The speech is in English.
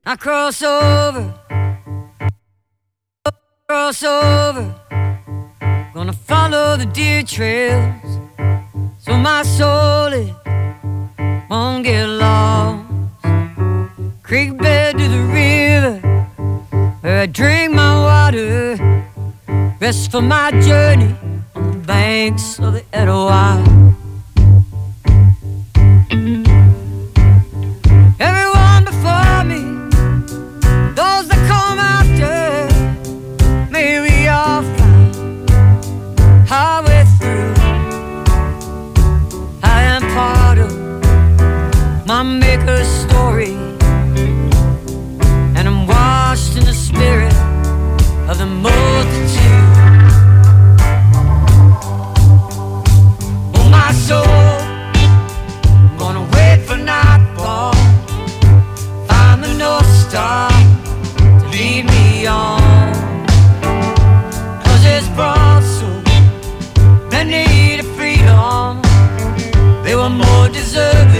I cross over, gonna follow the deer trails, so my soul it won't get lost. Creek bed to the river, where I drink my water, rest for my journey on the banks of the Etowah. Everyone before me, those that come after, may we all find our way through. I am part of my maker's story, and I'm washed in the spirit of the multitude. Oh, my soul, I'm gonna wait for nightfall, find the North Star to lead me on. 'Cause it's brought so many to freedom, they were more deserving